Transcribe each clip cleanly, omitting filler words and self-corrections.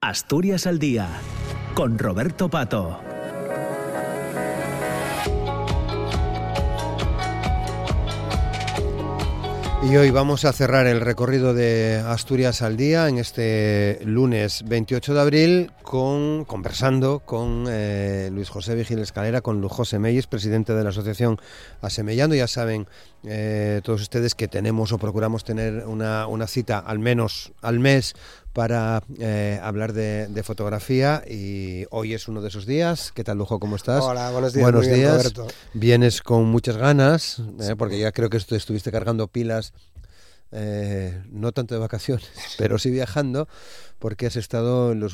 Asturias al Día, con Roberto Pato. Y hoy vamos a cerrar el recorrido de Asturias al Día en este lunes 28 de abril conversando con Luis José Vigil Escalera, con José Meyes, presidente de la asociación Asemellando. Ya saben todos ustedes que tenemos o procuramos tener una cita al menos al mes para hablar de fotografía, y hoy es uno de esos días. ¿Qué tal, Lujo? ¿Cómo estás? Hola, buenos días. Buenos muy bien, días. Roberto. Vienes con muchas ganas, Sí. porque ya creo que estuviste cargando pilas, no tanto de vacaciones, pero sí viajando, porque has estado en las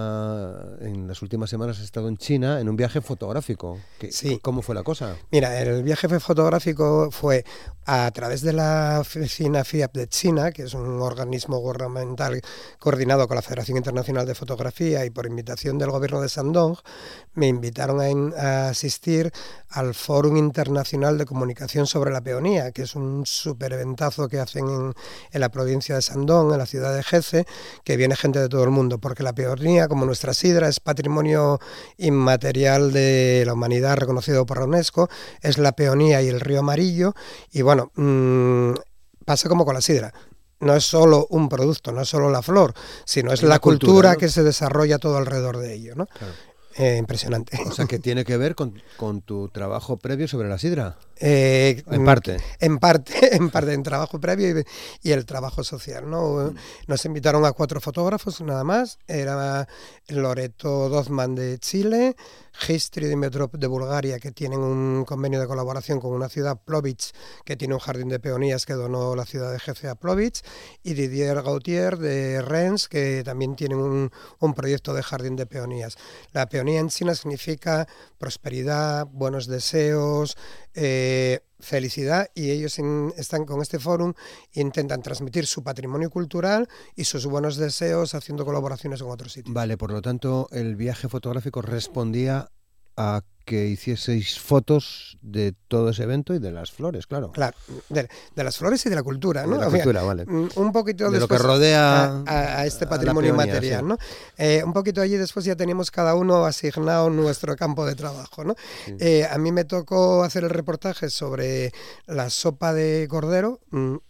últimas semanas has estado en China en un viaje fotográfico. Sí. ¿Cómo fue la cosa? Mira, el viaje fotográfico fue a través de la oficina FIAP de China, que es un organismo gubernamental coordinado con la Federación Internacional de Fotografía, y por invitación del gobierno de Shandong me invitaron a asistir al Fórum Internacional de Comunicación sobre la Peonía, que es un súper eventazo que hacen en la provincia de Shandong, en la ciudad de Hece, que viene gente de todo el mundo, porque la peonía, como nuestra sidra, es patrimonio inmaterial de la humanidad reconocido por la UNESCO. Es la peonía y el río Amarillo, y bueno, pasa como con la sidra. No es solo un producto, no es solo la flor, sino es la cultura, ¿no?, que se desarrolla todo alrededor de ello, ¿no? Claro. Impresionante. O sea, que tiene que ver con tu trabajo previo sobre la sidra. En parte, en trabajo previo y el trabajo social, ¿no? Nos invitaron a 4 fotógrafos nada más. Era Loreto Dozman de Chile, Histri Dimitrov de Bulgaria, que tienen un convenio de colaboración con una ciudad, Plovdiv, que tiene un jardín de peonías que donó la ciudad de Hece a Plovdiv, y Didier Gautier de Rennes, que también tienen un proyecto de jardín de peonías. La peonía en China significa prosperidad, buenos deseos, felicidad, y ellos están con este fórum, intentan transmitir su patrimonio cultural y sus buenos deseos haciendo colaboraciones con otros sitios. Vale, por lo tanto, el viaje fotográfico respondía a que hicieseis fotos de todo ese evento y de las flores, claro. Claro, de las flores y de la cultura, ¿no? De la cultura, vale. Un poquito de después, lo que rodea a este patrimonio peonía, material, sí. ¿no? Un poquito allí después ya teníamos cada uno asignado nuestro campo de trabajo, ¿no? Sí. A mí me tocó hacer el reportaje sobre la sopa de cordero.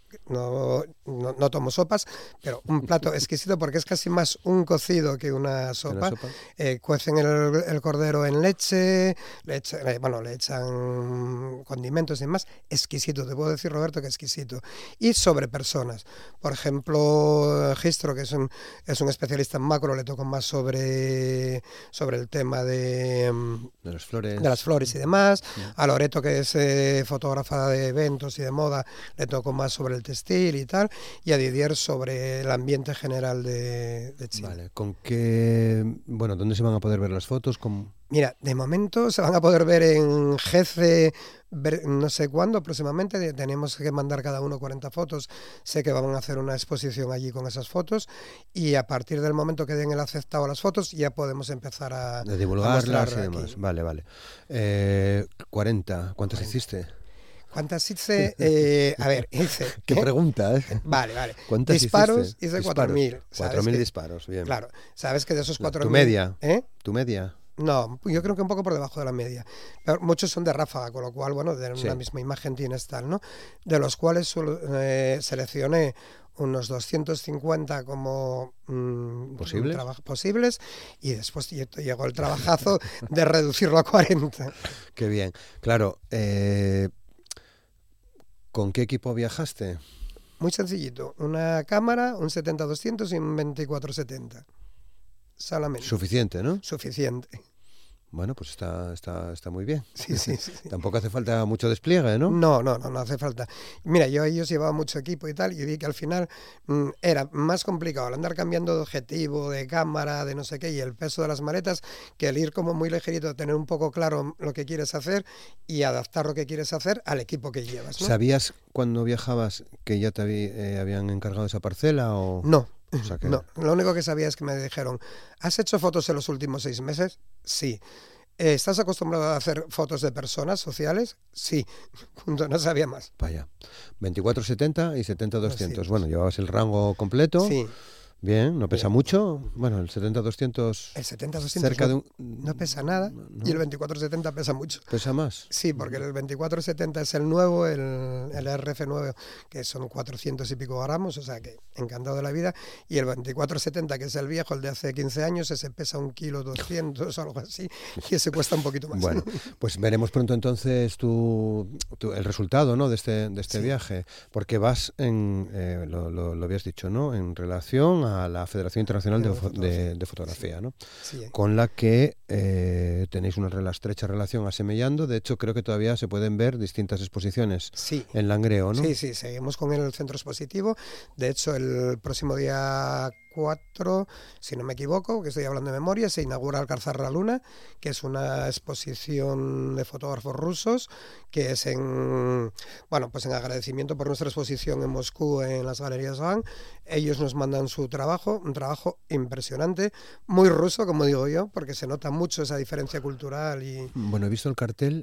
No tomo sopas, pero un plato exquisito, porque es casi más un cocido que una sopa. Cuecen el cordero en leche, le echan condimentos y demás. Exquisito, te puedo decir, Roberto, que exquisito. Y sobre personas. Por ejemplo, Gistro, que es un especialista en macro, le tocó más sobre el tema de las flores y demás. A Loreto, que es fotógrafa de eventos y de moda, le tocó más sobre el textil y tal, y a Didier sobre el ambiente general de China. Vale, ¿dónde se van a poder ver las fotos? Mira, de momento se van a poder ver en Hece, no sé cuándo, próximamente. Tenemos que mandar cada uno 40 fotos. Sé que van a hacer una exposición allí con esas fotos, y a partir del momento que den el aceptado a las fotos ya podemos empezar a divulgarlas y demás. Vale. 40, ¿cuántas hiciste? ¿Cuántas hice? Hice... ¿Qué pregunta? Vale. ¿Cuántas disparos hiciste? Hice 4.000. 4.000 disparos, bien. Claro, sabes que de esos 4.000... ¿Tu media? ¿Tu media? No, yo creo que un poco por debajo de la media. Pero muchos son de ráfaga, con lo cual, bueno, de una misma imagen tienes tal, ¿no? De los cuales seleccioné unos 250 como posibles, y después llegó el trabajazo de reducirlo a 40. Qué bien. Claro, ¿con qué equipo viajaste? Muy sencillito. Una cámara, un 70-200 y un 24-70. Solamente. Suficiente, ¿no? Suficiente. Bueno, pues está muy bien. Sí. Tampoco hace falta mucho despliegue, ¿no? No hace falta. Mira, ellos llevaban mucho equipo y tal, y vi que al final era más complicado el andar cambiando de objetivo, de cámara, de no sé qué, y el peso de las maletas, que el ir como muy ligerito, tener un poco claro lo que quieres hacer y adaptar lo que quieres hacer al equipo que llevas, ¿no? ¿Sabías cuando viajabas que ya te habían encargado esa parcela o...? No. No, lo único que sabía es que me dijeron: ¿has hecho fotos en los últimos 6 meses? Sí. ¿Estás acostumbrado a hacer fotos de personas sociales? Sí. No sabía más. Vaya. 24-70 y 70-200. Bueno, llevabas el rango completo. Sí. Bien, ¿no pesa mucho? Bueno, el 70-200... El 70-200 cerca de un... no pesa nada, no. y el 24-70 pesa mucho. ¿Pesa más? Sí, porque el 24-70 es el nuevo, el RF9, que son 400 y pico gramos, o sea que encantado de la vida, y el 24-70, que es el viejo, el de hace 15 años, ese pesa 1,2 kg o algo así, y ese cuesta un poquito más. Bueno, pues veremos pronto entonces el resultado, ¿no?, de este viaje, porque vas lo habías dicho, ¿no?, en relación a la Federación Internacional de Fotografía, ¿no? Sí. Con la que tenéis una estrecha relación asemellando. De hecho, creo que todavía se pueden ver distintas exposiciones en Langreo, ¿no? Sí, seguimos con el centro expositivo. De hecho, el próximo día 4, si no me equivoco, que estoy hablando de memoria, se inaugura Alcázar la Luna, que es una exposición de fotógrafos rusos, que es en agradecimiento por nuestra exposición en Moscú, en las Galerías Van. Ellos nos mandan su trabajo, un trabajo impresionante, muy ruso, como digo yo, porque se nota mucho esa diferencia cultural. Bueno, he visto el cartel.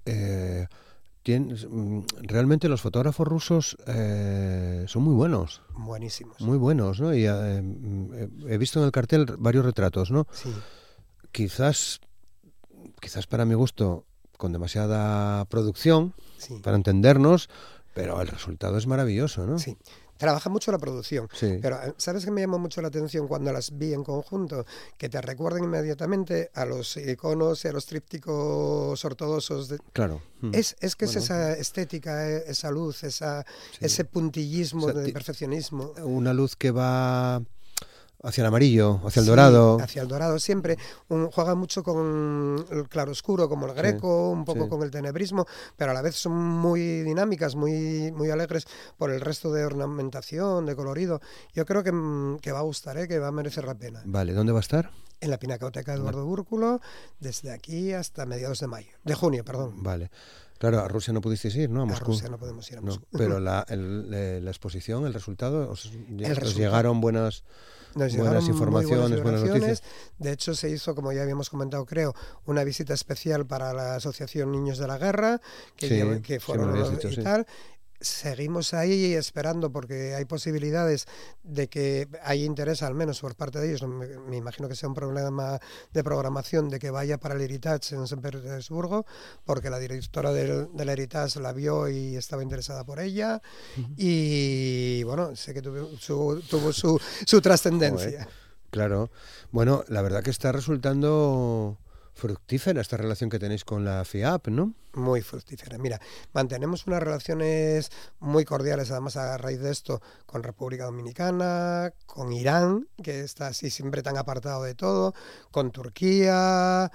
Realmente los fotógrafos rusos son muy buenos. Buenísimos. Muy buenos, ¿no? Y he visto en el cartel varios retratos, ¿no? Sí. Quizás para mi gusto con demasiada producción, sí, para entendernos, pero el resultado es maravilloso, ¿no? Sí. Trabaja mucho la producción, sí. Pero ¿sabes qué me llamó mucho la atención cuando las vi en conjunto? Que te recuerden inmediatamente a los iconos y a los trípticos ortodoxos. Claro. Es esa estética, esa luz, ese puntillismo, de perfeccionismo. Una luz que va hacia el amarillo, hacia el dorado. Hacia el dorado siempre. Juega mucho con el claroscuro, como el Greco, un poco con el tenebrismo, pero a la vez son muy dinámicas, muy, muy alegres por el resto de ornamentación, de colorido. Yo creo que va a gustar, que va a merecer la pena. Vale, ¿dónde va a estar? En la Pinacoteca Eduardo Búrculo, desde aquí hasta mediados de junio. Vale. Claro, a Rusia no pudisteis ir, ¿no? A Moscú. A Rusia no podemos ir a Moscú. No, pero la exposición, el resultado, os llegaron buenas informaciones, buenas noticias. De hecho, se hizo, como ya habíamos comentado, creo, una visita especial para la Asociación Niños de la Guerra, que fueron y tal. Seguimos ahí esperando porque hay posibilidades de que hay interés, al menos por parte de ellos. Me imagino que sea un problema de programación de que vaya para el Heritage en San Petersburgo, porque la directora del Heritage la vio y estaba interesada por ella. Y bueno, sé que tuvo su trascendencia. Claro. Bueno, la verdad que está resultando fructífera esta relación que tenéis con la FIAP, ¿no? Muy fructífera. Mira, mantenemos unas relaciones muy cordiales, además a raíz de esto, con República Dominicana, con Irán, que está así siempre tan apartado de todo, con Turquía,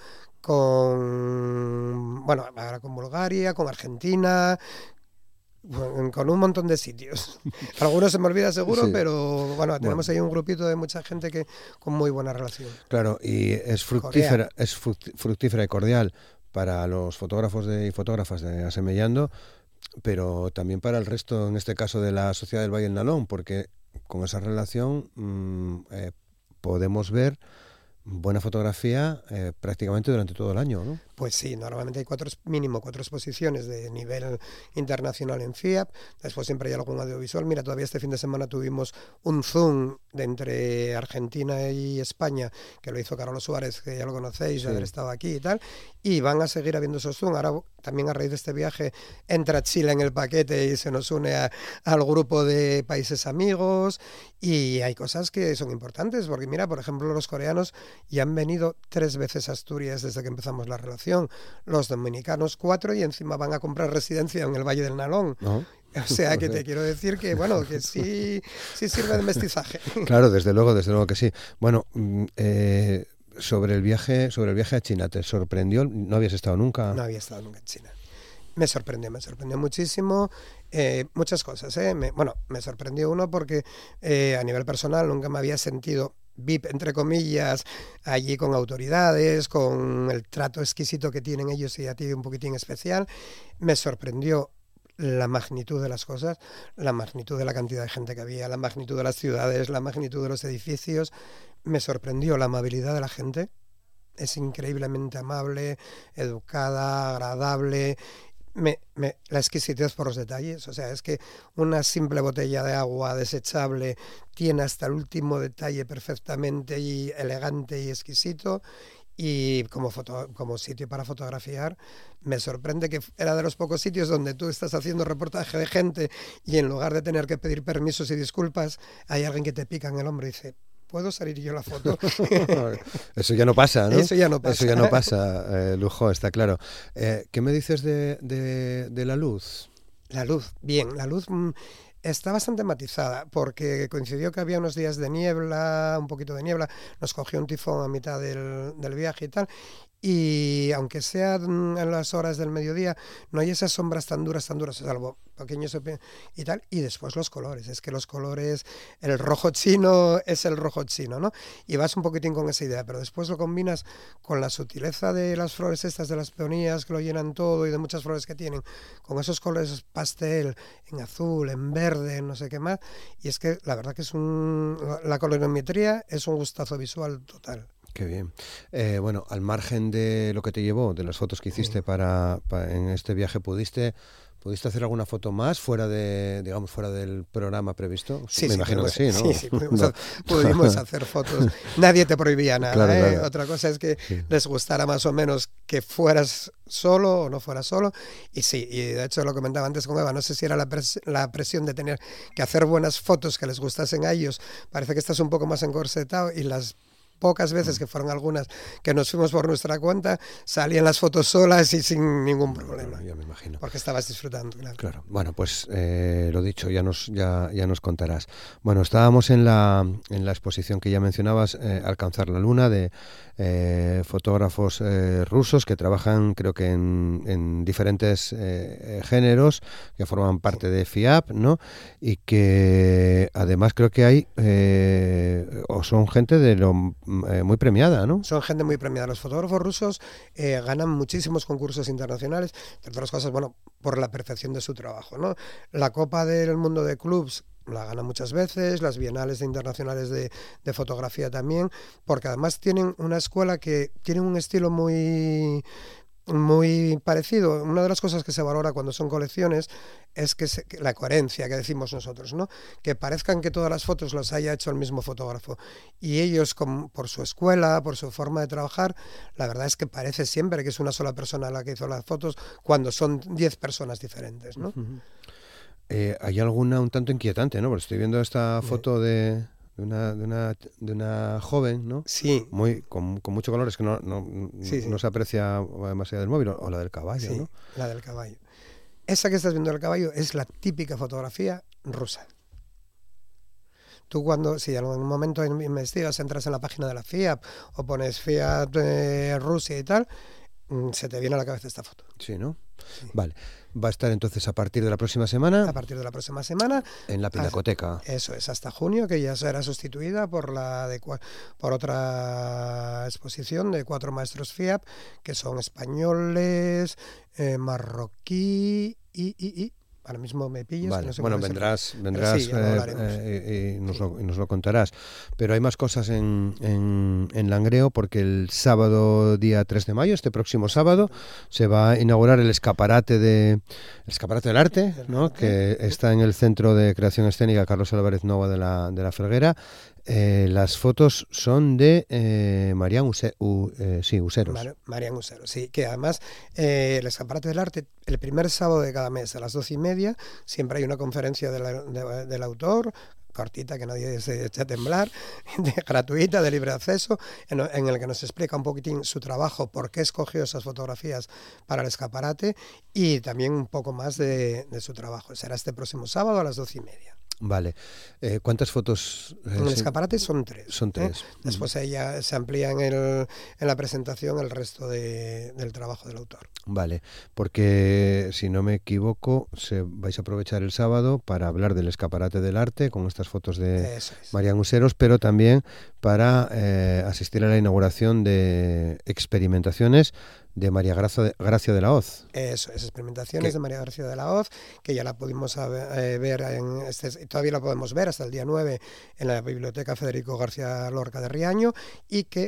ahora con Bulgaria, con Argentina, con un montón de sitios. Algunos se me olvida seguro, pero tenemos ahí un grupito de mucha gente que con muy buena relación. Claro, y es fructífera y cordial para los fotógrafos y fotógrafas de Asemellando, pero también para el resto, en este caso de la Sociedad del Valle del Nalón, porque con esa relación podemos ver buena fotografía prácticamente durante todo el año, ¿no? Pues sí, normalmente hay mínimo cuatro exposiciones de nivel internacional en FIAP, después siempre hay algún audiovisual. Mira, todavía este fin de semana tuvimos un Zoom de entre Argentina y España, que lo hizo Carlos Suárez, que ya lo conocéis, de haber estado aquí y tal, y van a seguir habiendo esos Zoom. Ahora también a raíz de este viaje entra Chile en el paquete y se nos une al grupo de países amigos, y hay cosas que son importantes, porque mira, por ejemplo, los coreanos ya han venido 3 veces a Asturias desde que empezamos la relación, los dominicanos 4, y encima van a comprar residencia en el Valle del Nalón. ¿No? O sea que te quiero decir que que sí sirve de mestizaje. Claro, desde luego que sí. Bueno, sobre el viaje a China, ¿te sorprendió? ¿No habías estado nunca? No había estado nunca en China. Me sorprendió muchísimo. Muchas cosas. Me sorprendió uno porque a nivel personal nunca me había sentido VIP, entre comillas, allí con autoridades, con el trato exquisito que tienen ellos y a ti un poquitín especial. Me sorprendió la magnitud de las cosas, la magnitud de la cantidad de gente que había, la magnitud de las ciudades, la magnitud de los edificios. Me sorprendió la amabilidad de la gente. Es increíblemente amable, educada, agradable. la exquisitez por los detalles, o sea, es que una simple botella de agua desechable tiene hasta el último detalle perfectamente y elegante y exquisito. Y como sitio para fotografiar, me sorprende que era de los pocos sitios donde tú estás haciendo reportaje de gente y en lugar de tener que pedir permisos y disculpas, hay alguien que te pica en el hombro y dice: ¿puedo salir yo la foto? Eso ya no pasa, ¿no? Eso ya no pasa. Eso ya no pasa, Lujo, está claro. ¿Qué me dices de la luz? La luz, bien, la luz está bastante matizada porque coincidió que había unos días de niebla, un poquito de niebla, nos cogió un tifón a mitad del viaje y tal. Y aunque sea en las horas del mediodía, no hay esas sombras tan duras, salvo pequeños y tal. Y después los colores, es que los colores, el rojo chino es el rojo chino, ¿no? Y vas un poquitín con esa idea, pero después lo combinas con la sutileza de las flores estas, de las peonías que lo llenan todo y de muchas flores que tienen, con esos colores pastel, en azul, en verde, en no sé qué más. Y es que la verdad que la colorimetría es un gustazo visual total. Qué bien. Bueno, al margen de lo que te llevó, de las fotos que hiciste en este viaje, ¿pudiste hacer alguna foto más fuera del programa previsto? Sí, me imagino que sí, ¿no? Sí, pudimos hacer fotos. Nadie te prohibía nada. Claro, ¿eh? claro. Otra cosa es que les gustara más o menos que fueras solo o no fueras solo. Y sí, y de hecho lo comentaba antes con Eva, no sé si era la presión de tener que hacer buenas fotos que les gustasen a ellos. Parece que estás un poco más encorsetado y las pocas veces, que fueron algunas que nos fuimos por nuestra cuenta, salían las fotos solas y sin ningún problema. Ya me imagino. Porque estabas disfrutando, Claro. Bueno, pues lo dicho, ya nos contarás. Bueno, estábamos en la exposición que ya mencionabas, Alcanzar la Luna, de fotógrafos rusos que trabajan, creo que en diferentes géneros, que forman parte de FIAP, ¿no? Y que además creo que hay, o son gente de lo muy premiada, ¿no? Son gente muy premiada. Los fotógrafos rusos ganan muchísimos concursos internacionales, entre otras cosas, bueno, por la perfección de su trabajo, ¿no? La Copa del Mundo de Clubs la ganan muchas veces, las bienales internacionales de fotografía también, porque además tienen una escuela que tiene un estilo muy parecido. Una de las cosas que se valora cuando son colecciones es que la coherencia que decimos nosotros, ¿no? Que parezcan que todas las fotos las haya hecho el mismo fotógrafo. Y ellos, por su escuela, por su forma de trabajar, la verdad es que parece siempre que es una sola persona la que hizo las fotos cuando son 10 personas diferentes, ¿no? Hay alguna un tanto inquietante, ¿no? Porque estoy viendo esta foto de una joven, ¿no? Sí. Con muchos colores que no se aprecia demasiado del móvil, o la del caballo, sí, ¿no? La del caballo. Esa que estás viendo del caballo es la típica fotografía rusa. Tú si en un momento investigas, entras en la página de la FIAP o pones FIAP Rusia y tal, se te viene a la cabeza esta foto. Sí, ¿no? Sí. Vale. Va a estar entonces a partir de la próxima semana. A partir de la próxima semana. En la Pinacoteca. Eso es, hasta junio, que ya será sustituida por otra exposición de 4 maestros FIAP, que son españoles, marroquí y ahora mismo me pillas. Vale. No sé, bueno, vendrás sí, y nos lo contarás. Pero hay más cosas en Langreo, porque el sábado, día 3 de mayo, este próximo sábado, se va a inaugurar el escaparate del arte, ¿no? Que está en el Centro de Creación Escénica Carlos Álvarez Nova de la Felguera. Las fotos son de Marián Useros. Marián Useros, sí, que además el escaparate del arte, el primer sábado de cada mes a las 12:30, siempre hay una conferencia del autor, cortita, que nadie se eche a temblar, gratuita, de libre acceso, en el que nos explica un poquitín su trabajo, por qué escogió esas fotografías para el escaparate y también un poco más de su trabajo. Será este próximo sábado a las 12:30. Vale. ¿Cuántas fotos? En el escaparate son 3. Son 3. Después ya se amplía en la presentación el resto del trabajo del autor. Vale, porque si no me equivoco, vais a aprovechar el sábado para hablar del escaparate del arte con estas fotos de Marián Useros, pero también para asistir a la inauguración de experimentaciones de María Gracia de la Hoz. Eso es, experimentaciones de María Gracia de la Hoz, que ya la pudimos ver, todavía la podemos ver hasta el día 9 en la Biblioteca Federico García Lorca de Riaño, y que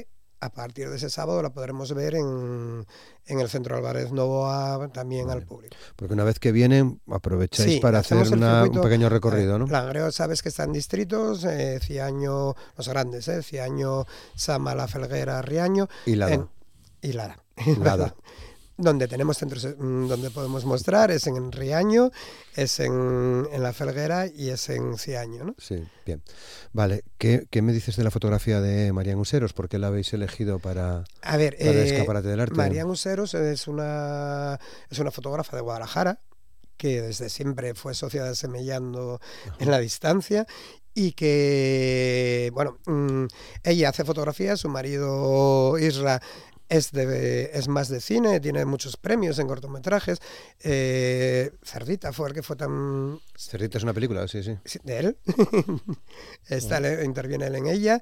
a partir de ese sábado la podremos ver en el Centro Álvarez Novoa también al público. Porque una vez que vienen, aprovecháis para hacer un pequeño recorrido, ¿no? Langreo, sabes que están distritos, Ciaño, los grandes, Ciaño, Sama, La Felguera, Riaño. Y Lada. Y Lada. Donde tenemos centros donde podemos mostrar es en Riaño, es en La Felguera y es en Ciaño, ¿no? Sí, bien. Vale, ¿qué me dices de la fotografía de Marian Useros? ¿Por qué la habéis elegido para el Escaparate del Arte? Marian Useros es una fotógrafa de Guadalajara que desde siempre fue socia de Semellando en la distancia y que, bueno, ella hace fotografía, su marido Isra es más de cine, tiene muchos premios en cortometrajes. Cerdita fue el que fue tan... Cerdita es una película, sí. De él. Interviene él en ella.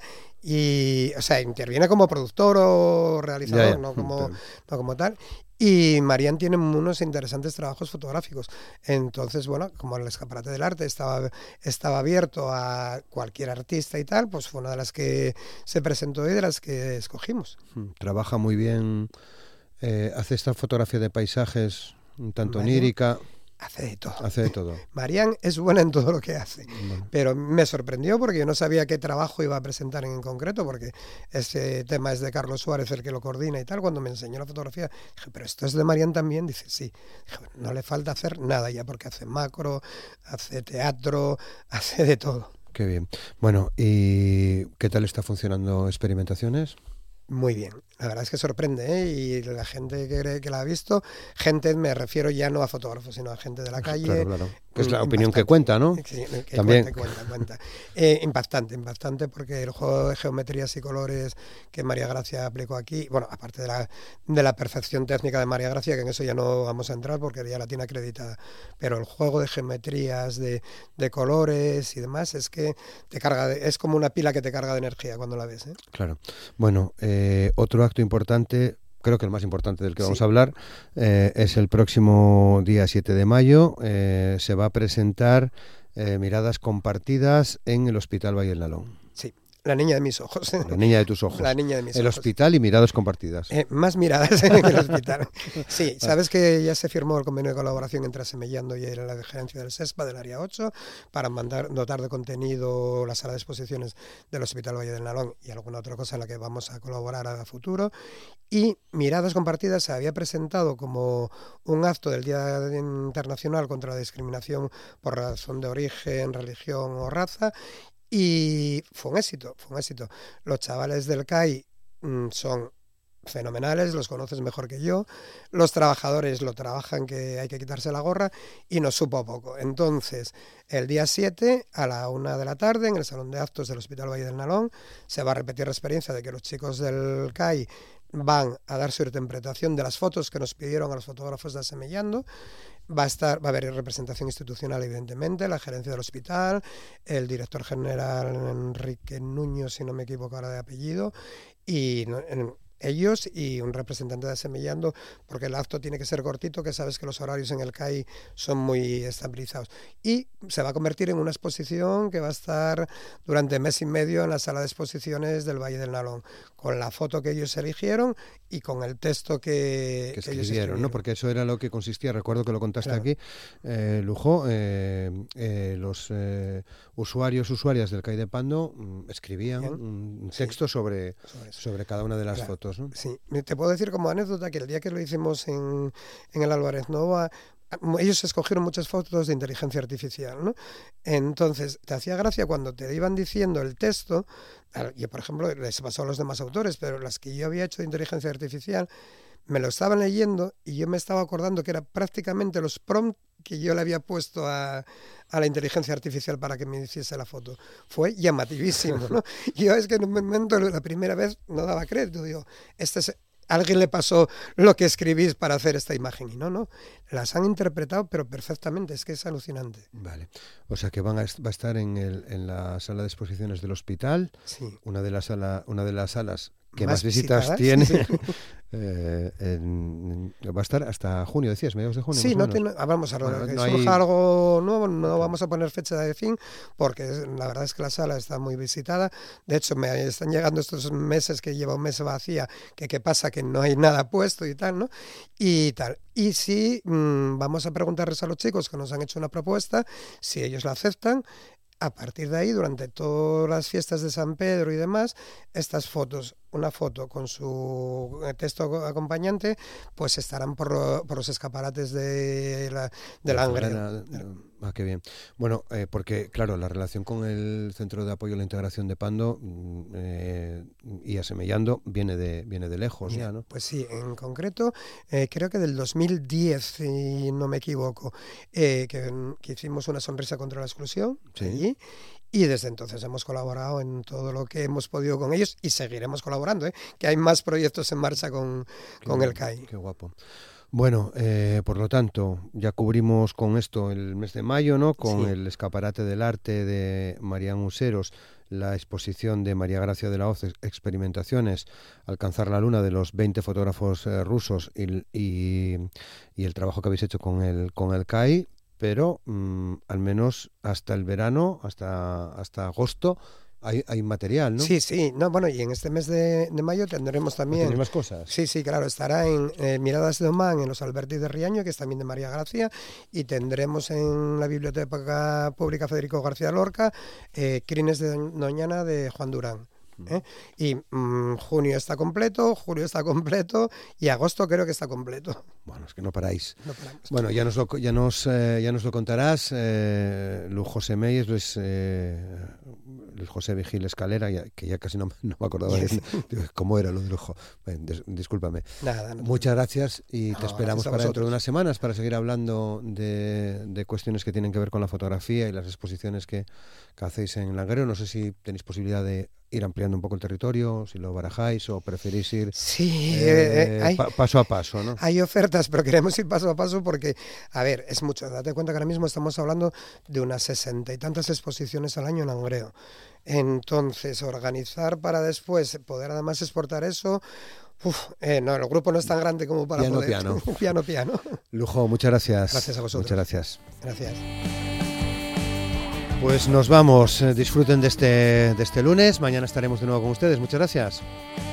Y, o sea, interviene como productor o realizador, no como tal. Y Marian tiene unos interesantes trabajos fotográficos. Entonces, bueno, como el Escaparate del Arte estaba abierto a cualquier artista y tal, pues fue una de las que se presentó y de las que escogimos. Trabaja muy bien, hace esta fotografía de paisajes un tanto onírica. Hace de todo. Marian es buena en todo lo que hace, pero me sorprendió porque yo no sabía qué trabajo iba a presentar en concreto, porque ese tema es de Carlos Suárez, el que lo coordina y tal. Cuando me enseñó la fotografía, dije, ¿pero esto es de Marian también? Dice, sí. Dije, no le falta hacer nada ya, porque hace macro, hace teatro, hace de todo. Qué bien. Bueno, ¿y qué tal está funcionando Experimentaciones? Muy bien, la verdad es que sorprende, y la gente que la ha visto, gente, me refiero ya no a fotógrafos, sino a gente de la calle. Claro. Que es la opinión que cuenta, ¿no? Sí, que también cuenta. Impactante, porque el juego de geometrías y colores que María Gracia aplicó aquí, bueno, aparte de la perfección técnica de María Gracia, que en eso ya no vamos a entrar porque ya la tiene acreditada, pero el juego de geometrías, de colores y demás, es que te carga, es como una pila que te carga de energía cuando la ves, ¿eh? Claro. Bueno, otro acto importante, creo que el más importante del que vamos a hablar, es el próximo día 7 de mayo. Se va a presentar Miradas Compartidas en el Hospital Valle del Nalón. Sí. La niña de mis ojos. La niña de tus ojos. La niña de mis el ojos. Hospital y Miradas Compartidas. Más miradas en el hospital. Sí, sabes que ya se firmó el convenio de colaboración entre Semellando y la gerencia del SESPA del Área 8 para dotar de contenido la sala de exposiciones del Hospital Valle del Nalón y alguna otra cosa en la que vamos a colaborar a futuro. Y Miradas Compartidas se había presentado como un acto del Día Internacional contra la Discriminación por razón de origen, religión o raza. Y fue un éxito. Los chavales del CAI son fenomenales, los conoces mejor que yo, los trabajadores lo trabajan, que hay que quitarse la gorra, y nos supo poco. Entonces, el día 7 a la 1 de la tarde en el Salón de Actos del Hospital Valle del Nalón se va a repetir la experiencia de que los chicos del CAI van a dar su interpretación de las fotos que nos pidieron a los fotógrafos de Asemellando. Va a haber representación institucional, evidentemente, la gerencia del hospital, el director general Enrique Nuño, si no me equivoco ahora de apellido, y ellos y un representante de Semellando, porque el acto tiene que ser cortito, que sabes que los horarios en el CAI son muy estabilizados. Y se va a convertir en una exposición que va a estar durante mes y medio en la sala de exposiciones del Valle del Nalón, con la foto que ellos eligieron y con el texto que ellos escribieron, ¿no? Porque eso era lo que consistía, recuerdo que lo contaste aquí, Lujo, los usuarias del CAI de Pando escribían un texto sobre cada una de las fotos, ¿no? Sí, te puedo decir como anécdota que el día que lo hicimos en el Álvarez Novoa, ellos escogieron muchas fotos de inteligencia artificial, ¿no? Entonces, te hacía gracia cuando te iban diciendo el texto. Yo, por ejemplo, les pasó a los demás autores, pero las que yo había hecho de inteligencia artificial, me lo estaban leyendo y yo me estaba acordando que era prácticamente los prompts que yo le había puesto a la inteligencia artificial para que me hiciese la foto. Fue llamativísimo, ¿no? Yo es que en un momento, la primera vez, no daba crédito. Digo, alguien le pasó lo que escribís para hacer esta imagen. Y no, las han interpretado, pero perfectamente, es que es alucinante. Vale, o sea que va a estar en la sala de exposiciones del hospital, sí. una de las salas que más visitas tiene. Sí. Va a estar hasta junio, decías, mediados de junio. Sí, vamos a surja algo nuevo, no vamos a poner fecha de fin, porque la verdad es que la sala está muy visitada. De hecho, me están llegando estos meses que lleva un mes vacía, que qué pasa, que no hay nada puesto y tal, ¿no? Y sí, vamos a preguntarles a los chicos que nos han hecho una propuesta, si ellos la aceptan. A partir de ahí, durante todas las fiestas de San Pedro y demás, estas fotos, una foto con su texto acompañante, pues estarán por los escaparates de la Langreo. Qué bien. Bueno, porque claro, la relación con el Centro de Apoyo a la Integración de Pando y Asemellando viene de lejos. Mira, ya, ¿no? Pues sí, en concreto, creo que del 2010, si no me equivoco, que hicimos una sonrisa contra la exclusión, sí. Allí. Y desde entonces hemos colaborado en todo lo que hemos podido con ellos y seguiremos colaborando, que hay más proyectos en marcha con el CAI. Qué guapo. Bueno, por lo tanto, ya cubrimos con esto el mes de mayo, ¿no? Con el escaparate del arte de Marián Useros, la exposición de María Gracia de la Hoz, Experimentaciones, Alcanzar la Luna, de los 20 fotógrafos rusos y el trabajo que habéis hecho con el CAI, pero al menos hasta el verano, hasta agosto, hay material, ¿no? Sí, no, bueno, y en este mes de mayo tendremos también... ¿Tenéis más cosas? Sí, claro, estará en Miradas de Oman, en los Alberti de Riaño, que es también de María Gracia, y tendremos en la Biblioteca Pública Federico García Lorca, Crines de Doñana de Juan Durán. Y junio está completo, julio está completo y agosto creo que está completo. Bueno, es que no paráis. No paramos. Bueno, ya nos lo contarás. Luis José Meyes, Luis José Vigil Escalera, que ya casi no me acordaba de cómo era lo de lujo. Discúlpame. Nada, muchas gracias y te esperamos para dentro de unas semanas para seguir hablando de cuestiones que tienen que ver con la fotografía y las exposiciones que hacéis en Langreo. No sé si tenéis posibilidad de ir ampliando un poco el territorio, si lo barajáis o preferís ir paso a paso, ¿no? Hay ofertas, pero queremos ir paso a paso porque, a ver, es mucho. Date cuenta que ahora mismo estamos hablando de unas 60 y tantas exposiciones al año en Langreo. Entonces, organizar para después poder además exportar eso... no, el grupo no es tan grande como para piano. Lujo, muchas gracias. Gracias a vosotros. Muchas gracias. Gracias. Pues nos vamos, disfruten de este lunes, mañana estaremos de nuevo con ustedes, muchas gracias.